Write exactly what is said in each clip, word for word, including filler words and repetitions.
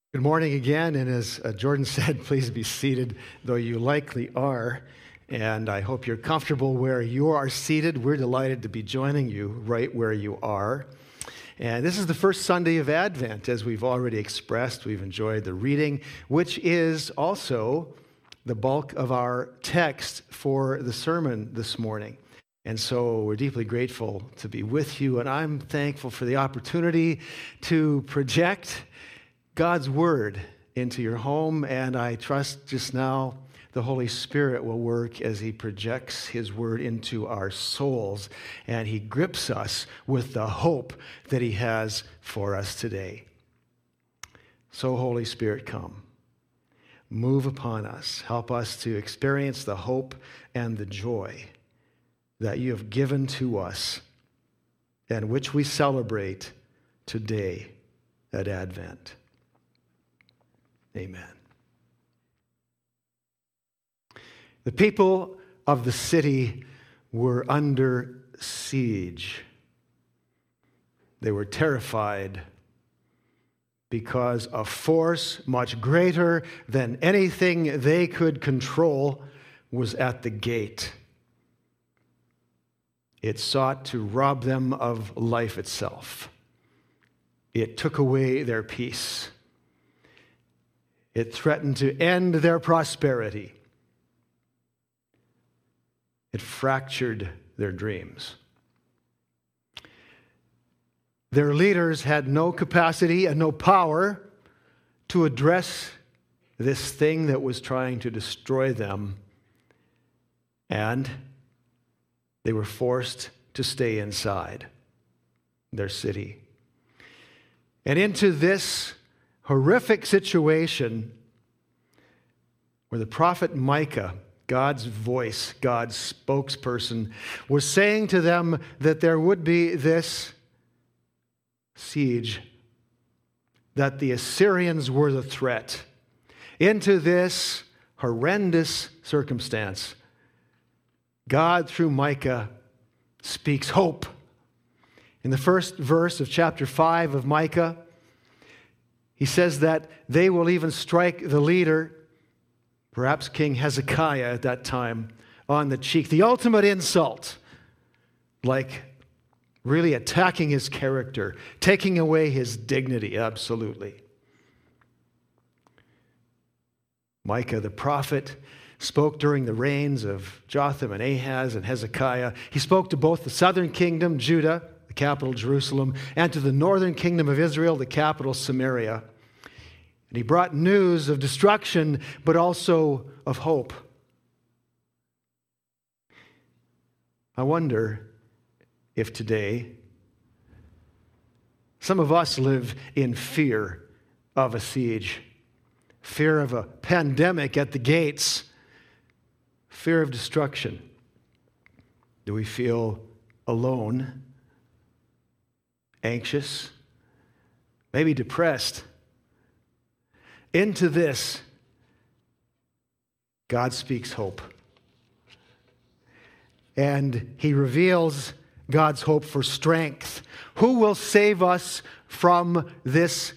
Good morning again, and as uh, Jordan said, please be seated, though you likely are, and I hope you're comfortable where you are seated. We're delighted to be joining you right where you are. And this is the first Sunday of Advent, as we've already expressed. We've enjoyed the reading, which is also the bulk of our text for the sermon this morning. And so we're deeply grateful to be with you, and I'm thankful for the opportunity to project God's Word into your home, and I trust just now the Holy Spirit will work as He projects His Word into our souls, and He grips us with the hope that He has for us today. So, Holy Spirit, come. Move upon us. Help us to experience the hope and the joy that You have given to us and which we celebrate today at Advent. Amen. The people of the city were under siege. They were terrified because a force much greater than anything they could control was at the gate. It sought to rob them of life itself. It took away their peace. It threatened to end their prosperity. It fractured their dreams. Their leaders had no capacity and no power to address this thing that was trying to destroy them, and they were forced to stay inside their city. And into this horrific situation where the prophet Micah, God's voice, God's spokesperson, was saying to them that there would be this siege, that the Assyrians were the threat. Into this horrendous circumstance, God, through Micah, speaks hope. In the first verse of chapter five of Micah, he says that they will even strike the leader, perhaps King Hezekiah at that time, on the cheek. The ultimate insult, like really attacking his character, taking away his dignity, absolutely. Micah the prophet spoke during the reigns of Jotham and Ahaz and Hezekiah. He spoke to both the southern kingdom, Judah, the capital Jerusalem, and to the northern kingdom of Israel, the capital Samaria. And he brought news of destruction, but also of hope. I wonder if today some of us live in fear of a siege, fear of a pandemic at the gates, fear of destruction. Do we feel alone, anxious, maybe depressed? Into this, God speaks hope. And He reveals God's hope for strength. Who will save us from this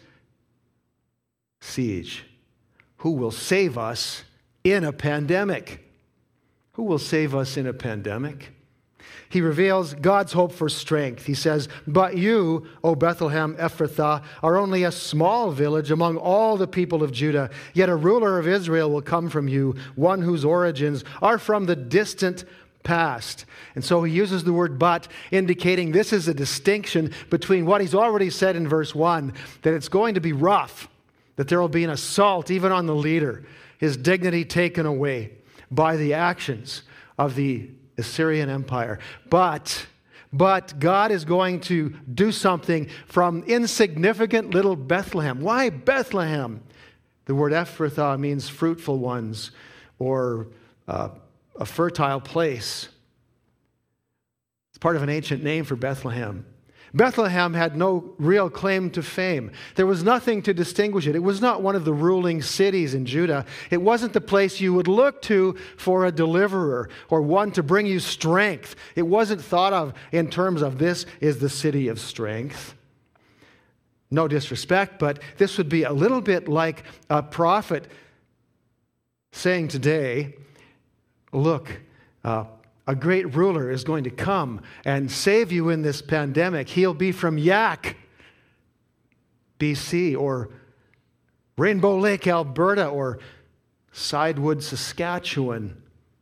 siege? Who will save us in a pandemic? Who will save us in a pandemic? He reveals God's hope for strength. He says, "But you, O Bethlehem Ephrathah, are only a small village among all the people of Judah. Yet a ruler of Israel will come from you, one whose origins are from the distant past." And so he uses the word "but," indicating this is a distinction between what he's already said in verse one, that it's going to be rough, that there will be an assault even on the leader, his dignity taken away by the actions of the Assyrian Empire. But, but God is going to do something from insignificant little Bethlehem. Why Bethlehem? The word Ephrathah means fruitful ones, or uh, a fertile place. It's part of an ancient name for Bethlehem. Bethlehem had no real claim to fame. There was nothing to distinguish it. It was not one of the ruling cities in Judah. It wasn't the place you would look to for a deliverer or one to bring you strength. It wasn't thought of in terms of this is the city of strength. No disrespect, but this would be a little bit like a prophet saying today, look, uh, a great ruler is going to come and save you in this pandemic. He'll be from Yaak, B C, or Rainbow Lake, Alberta, or Sidewood, Saskatchewan.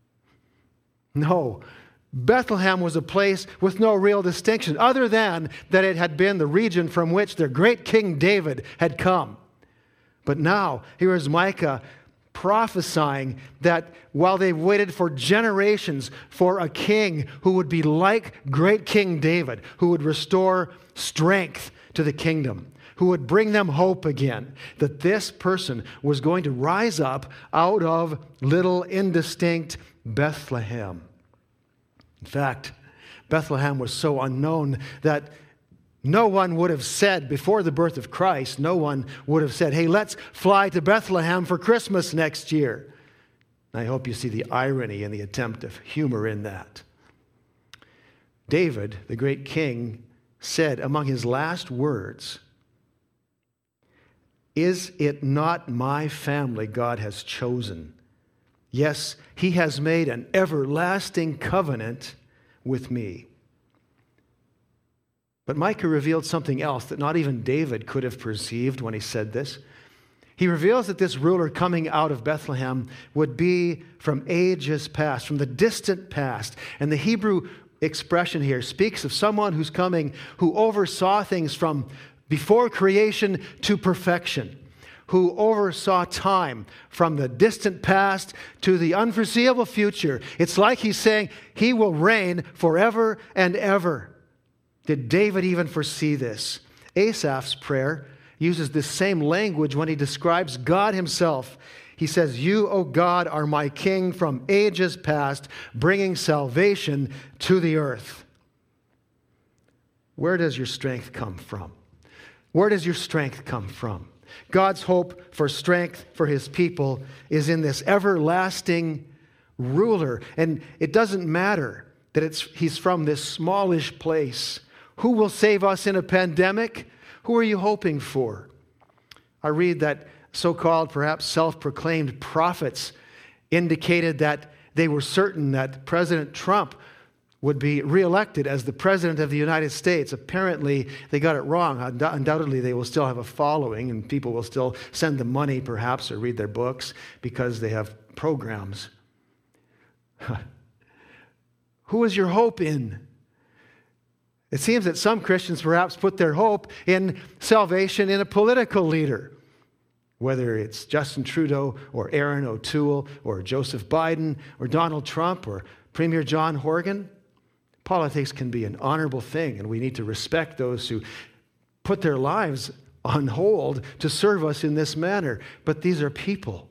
No. Bethlehem was a place with no real distinction, other than that it had been the region from which their great King David had come. But now, here is Micah prophesying that while they've waited for generations for a king who would be like great King David, who would restore strength to the kingdom, who would bring them hope again, that this person was going to rise up out of little indistinct Bethlehem. In fact, Bethlehem was so unknown that no one would have said before the birth of Christ, no one would have said, hey, let's fly to Bethlehem for Christmas next year. I hope you see the irony and the attempt of humor in that. David, the great king, said among his last words, is it not my family God has chosen? Yes, he has made an everlasting covenant with me. But Micah revealed something else that not even David could have perceived when he said this. He reveals that this ruler coming out of Bethlehem would be from ages past, from the distant past. And the Hebrew expression here speaks of someone who's coming who oversaw things from before creation to perfection, who oversaw time from the distant past to the unforeseeable future. It's like he's saying he will reign forever and ever. Did David even foresee this? Asaph's prayer uses this same language when he describes God himself. He says, you, O God, are my king from ages past, bringing salvation to the earth. Where does your strength come from? Where does your strength come from? God's hope for strength for his people is in this everlasting ruler. And it doesn't matter that it's he's from this smallish place. Who will save us in a pandemic? Who are you hoping for? I read that so-called, perhaps self-proclaimed prophets indicated that they were certain that President Trump would be reelected as the President of the United States. Apparently, they got it wrong. Undoubtedly, they will still have a following, and people will still send them money, perhaps, or read their books because they have programs. Who is your hope in? It seems that some Christians perhaps put their hope in salvation in a political leader, whether it's Justin Trudeau or Aaron O'Toole or Joseph Biden or Donald Trump or Premier John Horgan. Politics can be an honorable thing, and we need to respect those who put their lives on hold to serve us in this manner. But these are people.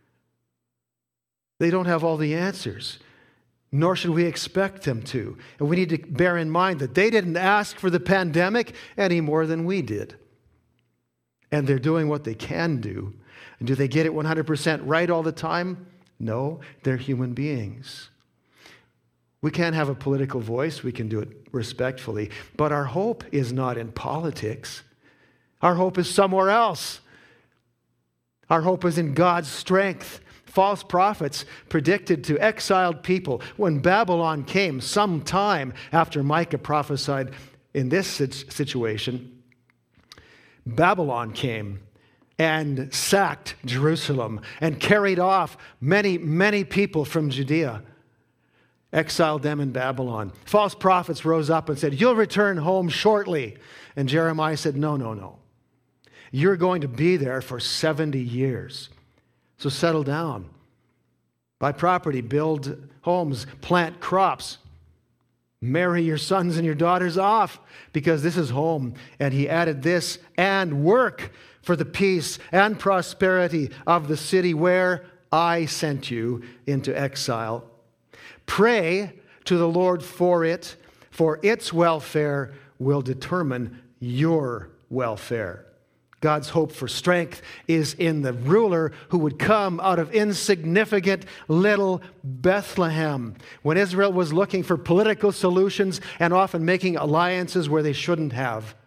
They don't have all the answers, nor should we expect them to. And we need to bear in mind that they didn't ask for the pandemic any more than we did. And they're doing what they can do. And do they get it one hundred percent right all the time? No, they're human beings. We can't have a political voice. We can do it respectfully. But our hope is not in politics. Our hope is somewhere else. Our hope is in God's strength. False prophets predicted to exiled people when Babylon came some time after Micah prophesied in this situation. Babylon came and sacked Jerusalem and carried off many, many people from Judea. Exiled them in Babylon. False prophets rose up and said, you'll return home shortly. And Jeremiah said, no, no, no. You're going to be there for seventy years. So settle down. Buy property, build homes, plant crops. Marry your sons and your daughters off, because this is home. And he added this, and work for the peace and prosperity of the city where I sent you into exile. Pray to the Lord for it, for its welfare will determine your welfare. God's hope for strength is in the ruler who would come out of insignificant little Bethlehem. When Israel was looking for political solutions and often making alliances where they shouldn't have,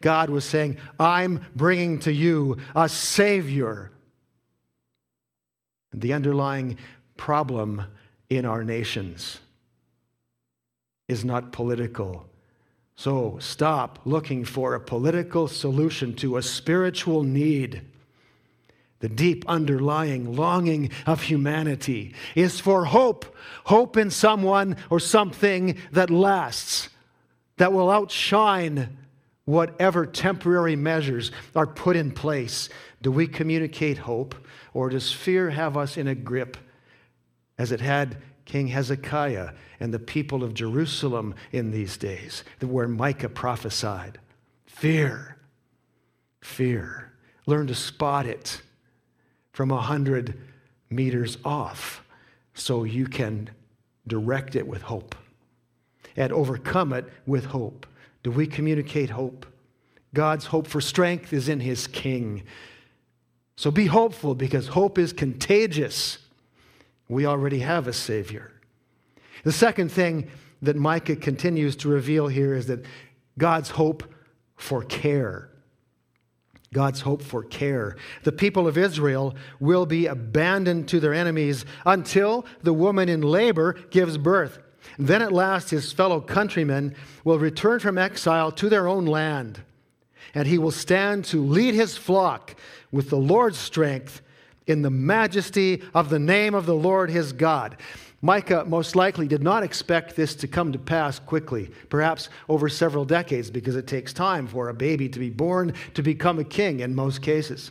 God was saying, I'm bringing to you a Savior. And the underlying problem in our nations is not political. So stop looking for a political solution to a spiritual need. The deep underlying longing of humanity is for hope. Hope in someone or something that lasts, that will outshine whatever temporary measures are put in place. Do we communicate hope, or does fear have us in a grip, as it had King Hezekiah and the people of Jerusalem in these days, where Micah prophesied? Fear. Fear. Learn to spot it from a hundred meters off so you can direct it with hope and overcome it with hope. Do we communicate hope? God's hope for strength is in his King. So be hopeful, because hope is contagious. We already have a Savior. The second thing that Micah continues to reveal here is that God's hope for care. God's hope for care. The people of Israel will be abandoned to their enemies until the woman in labor gives birth. Then at last his fellow countrymen will return from exile to their own land, and he will stand to lead his flock with the Lord's strength in the majesty of the name of the Lord his God. Micah most likely did not expect this to come to pass quickly, perhaps over several decades, because it takes time for a baby to be born to become a king in most cases.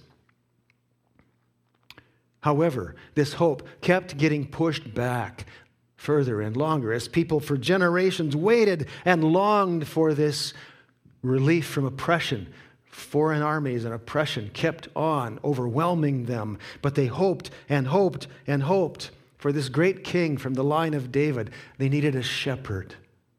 However, this hope kept getting pushed back further and longer as people for generations waited and longed for this relief from oppression. Foreign armies and oppression kept on overwhelming them, but they hoped and hoped and hoped for this great king from the line of David. They needed a shepherd.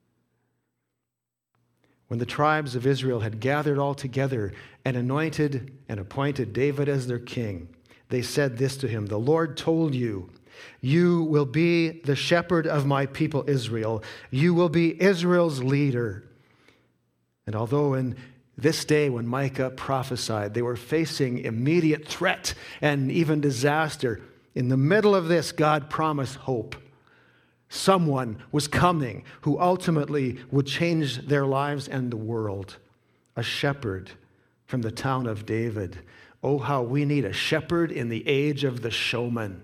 When the tribes of Israel had gathered all together and anointed and appointed David as their king, they said this to him: "The Lord told you, you will be the shepherd of my people Israel. You will be Israel's leader." And although in this day when Micah prophesied, they were facing immediate threat and even disaster, in the middle of this, God promised hope. Someone was coming who ultimately would change their lives and the world. A shepherd from the town of David. Oh, how we need a shepherd in the age of the showman.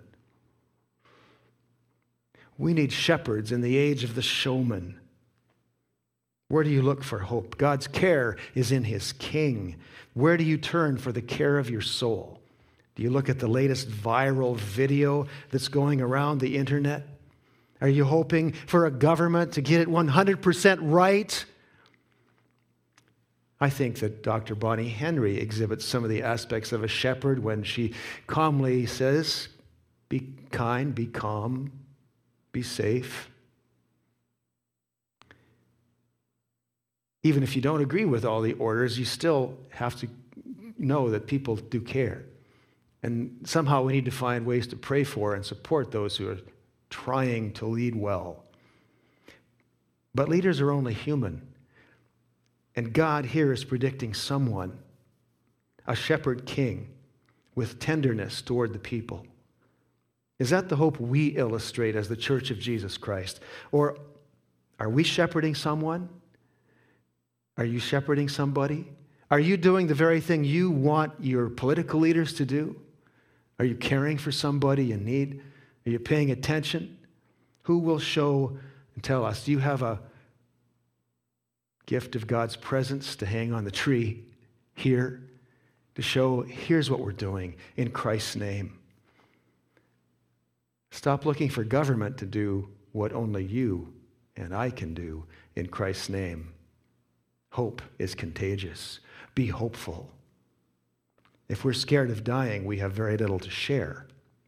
We need shepherds in the age of the showman. Where do you look for hope? God's care is in his King. Where do you turn for the care of your soul? Do you look at the latest viral video that's going around the internet? Are you hoping for a government to get it one hundred percent right? I think that Doctor Bonnie Henry exhibits some of the aspects of a shepherd when she calmly says, "Be kind, be calm, be safe." Even if you don't agree with all the orders, you still have to know that people do care. And somehow we need to find ways to pray for and support those who are trying to lead well. But leaders are only human. And God here is predicting someone, a shepherd king, with tenderness toward the people. Is that the hope we illustrate as the Church of Jesus Christ? Or are we shepherding someone? Are you shepherding somebody? Are you doing the very thing you want your political leaders to do? Are you caring for somebody in need? Are you paying attention? Who will show and tell us? Do you have a gift of God's presence to hang on the tree here to show, here's what we're doing in Christ's name? Stop looking for government to do what only you and I can do in Christ's name. Hope is contagious. Be hopeful. If we're scared of dying, we have very little to share.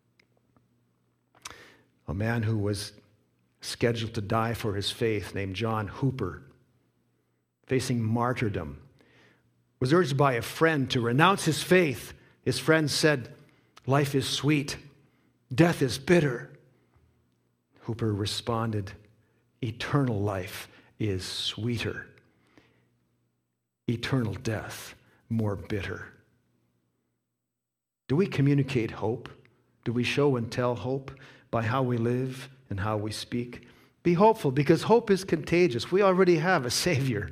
A man who was scheduled to die for his faith, named John Hooper, facing martyrdom, was urged by a friend to renounce his faith. His friend said, "Life is sweet, death is bitter." Hooper responded, "Eternal life is sweeter." eternal death more bitter. Do we communicate hope? Do we show and tell hope by how we live and how we speak? Be hopeful, because hope is contagious. We already have a Savior.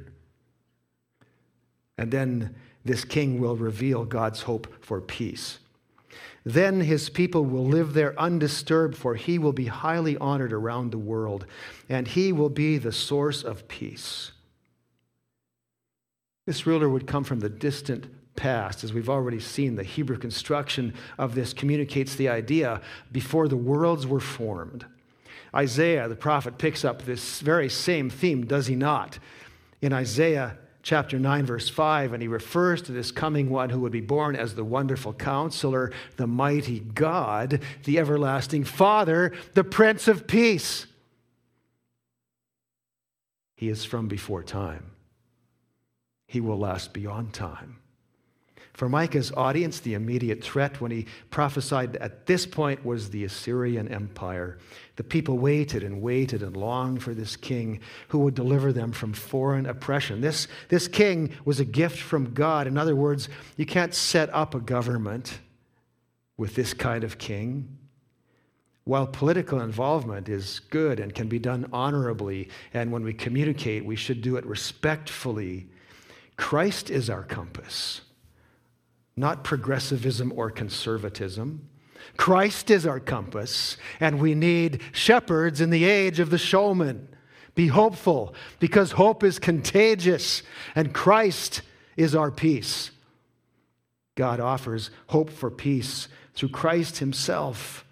And then this king will reveal God's hope for peace. Then his people will live there undisturbed, for he will be highly honored around the world, and he will be the source of peace. This ruler would come from the distant past. As we've already seen, the Hebrew construction of this communicates the idea before the worlds were formed. Isaiah, the prophet, picks up this very same theme, does he not? In Isaiah chapter nine, verse five, and he refers to this coming one who would be born as the wonderful counselor, the mighty God, the everlasting Father, the Prince of Peace. He is from before time. He will last beyond time. For Micah's audience, the immediate threat when he prophesied at this point was the Assyrian Empire. The people waited and waited and longed for this king who would deliver them from foreign oppression. This, this king was a gift from God. In other words, you can't set up a government with this kind of king. While political involvement is good and can be done honorably, and when we communicate, we should do it respectfully, Christ is our compass. Not progressivism or conservatism. Christ is our compass, and we need shepherds in the age of the showman. Be hopeful, because hope is contagious, and Christ is our peace. God offers hope for peace through Christ himself.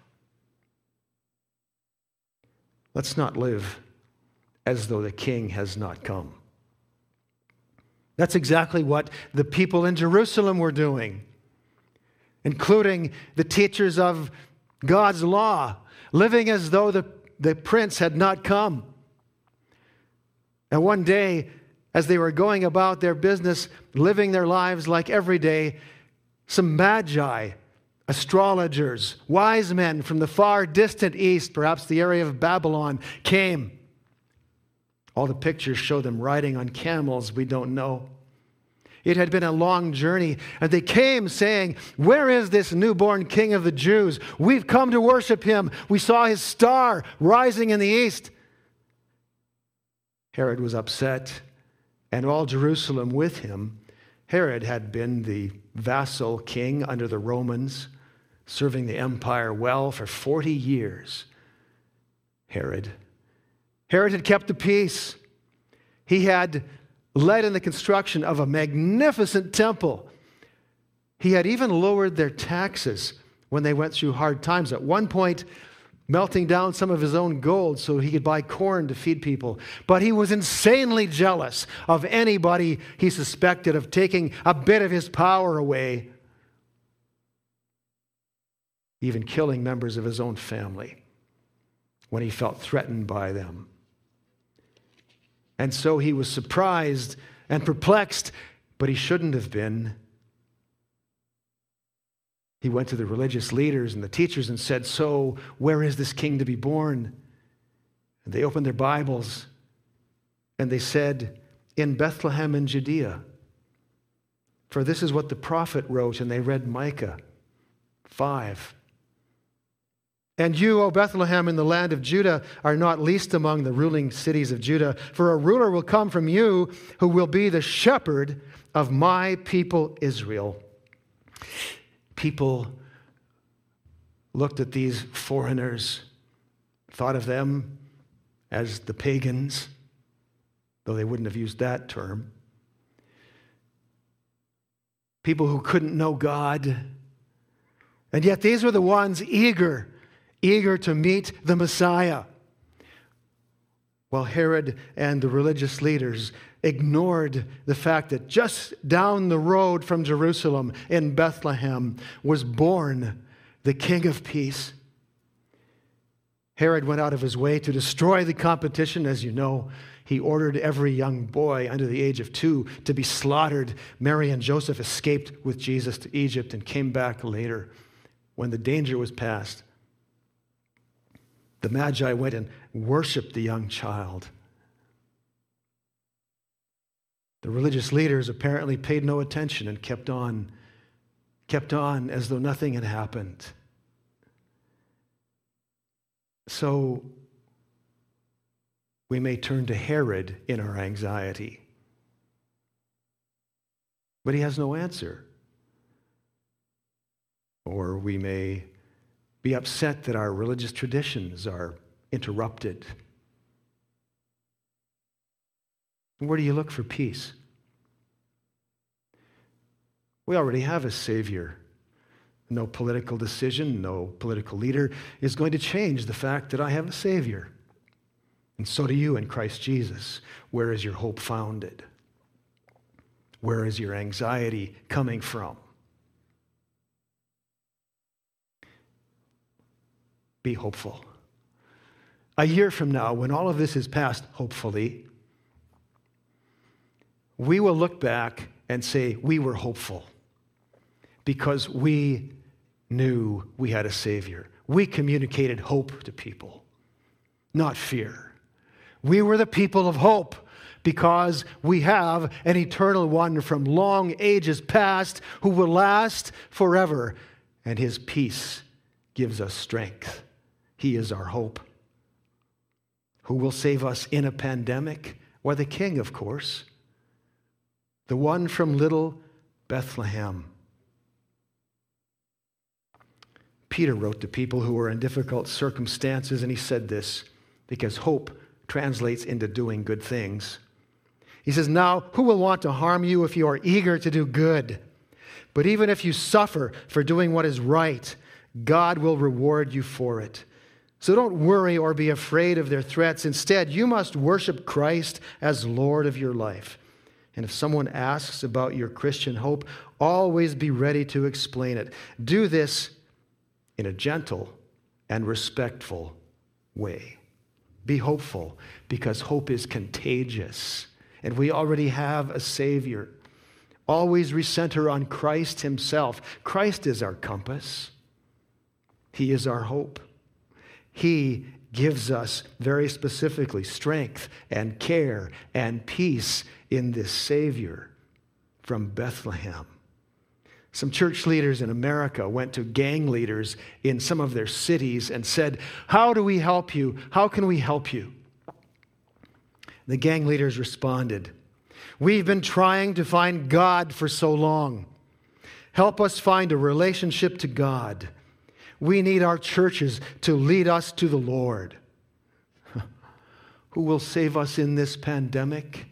Let's not live as though the king has not come. That's exactly what the people in Jerusalem were doing, including the teachers of God's law, living as though the, the prince had not come. And one day, as they were going about their business, living their lives like every day, some magi, astrologers, wise men from the far distant east, perhaps the area of Babylon, came. All the pictures show them riding on camels. We don't know. It had been a long journey, and they came saying, "Where is this newborn king of the Jews? We've come to worship him. We saw his star rising in the east." Herod was upset, and all Jerusalem with him. Herod had been the vassal king under the Romans, serving the empire well for forty years. Herod. Herod had kept the peace. He had led in the construction of a magnificent temple. He had even lowered their taxes when they went through hard times. At one point, melting down some of his own gold so he could buy corn to feed people. But he was insanely jealous of anybody he suspected of taking a bit of his power away, even killing members of his own family when he felt threatened by them. And so he was surprised and perplexed, but he shouldn't have been. He went to the religious leaders and the teachers and said, "So, where is this king to be born?" And they opened their Bibles and they said, "In Bethlehem in Judea." For this is what the prophet wrote, and they read Micah five. "And you, O Bethlehem, in the land of Judah, are not least among the ruling cities of Judah, for a ruler will come from you who will be the shepherd of my people Israel." People looked at these foreigners, thought of them as the pagans, though they wouldn't have used that term. People who couldn't know God. And yet these were the ones eager eager to meet the Messiah. While Herod and the religious leaders ignored the fact that just down the road from Jerusalem in Bethlehem was born the King of Peace. Herod went out of his way to destroy the competition. As you know, he ordered every young boy under the age of two to be slaughtered. Mary and Joseph escaped with Jesus to Egypt and came back later when the danger was past. The Magi went and worshiped the young child. The religious leaders apparently paid no attention and kept on, kept on as though nothing had happened. So we may turn to Herod in our anxiety, but he has no answer. Or we may be upset that our religious traditions are interrupted. Where do you look for peace? We already have a Savior. No political decision, no political leader is going to change the fact that I have a Savior. And so do you in Christ Jesus. Where is your hope founded? Where is your anxiety coming from? Be hopeful. A year from now, when all of this is past, hopefully, we will look back and say we were hopeful because we knew we had a Savior. We communicated hope to people, not fear. We were the people of hope because we have an eternal one from long ages past who will last forever, and his peace gives us strength. He is our hope. Who will save us in a pandemic? Why, the King, of course. The one from little Bethlehem. Peter wrote to people who were in difficult circumstances, and he said this, because hope translates into doing good things. He says, "Now, who will want to harm you if you are eager to do good? But even if you suffer for doing what is right, God will reward you for it. So don't worry or be afraid of their threats. Instead, you must worship Christ as Lord of your life. And if someone asks about your Christian hope, always be ready to explain it. Do this in a gentle and respectful way." Be hopeful, because hope is contagious, and we already have a Savior. Always recenter on Christ himself. Christ is our compass. He is our hope. He gives us very specifically strength and care and peace in this Savior from Bethlehem. Some church leaders in America went to gang leaders in some of their cities and said, "How do we help you? How can we help you?" The gang leaders responded, "We've been trying to find God for so long. Help us find a relationship to God. We need our churches to lead us to the Lord." Who will save us in this pandemic?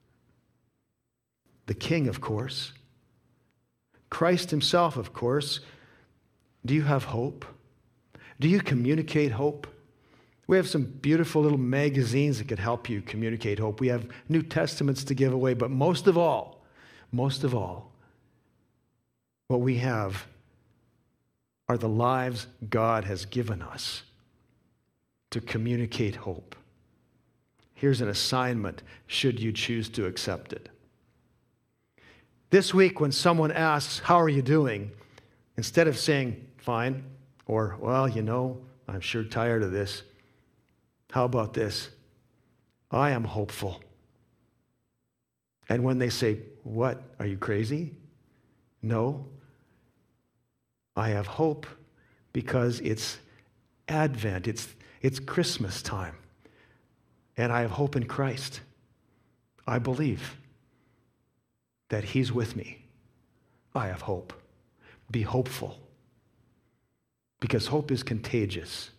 The King, of course. Christ himself, of course. Do you have hope? Do you communicate hope? We have some beautiful little magazines that could help you communicate hope. We have New Testaments to give away, but most of all, most of all, what we have are the lives God has given us to communicate hope. Here's an assignment, should you choose to accept it. This week, when someone asks, "How are you doing?" instead of saying, "Fine," or, "Well, you know, I'm sure tired of this," how about this? "I am hopeful." And when they say, "What, are you crazy?" No. I have hope because it's Advent, it's, it's Christmas time, and I have hope in Christ. I believe that he's with me. I have hope. Be hopeful, because hope is contagious.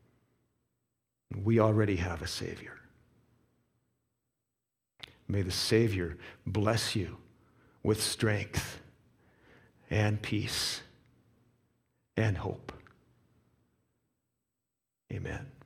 We already have a Savior. May the Savior bless you with strength and peace and hope. Amen.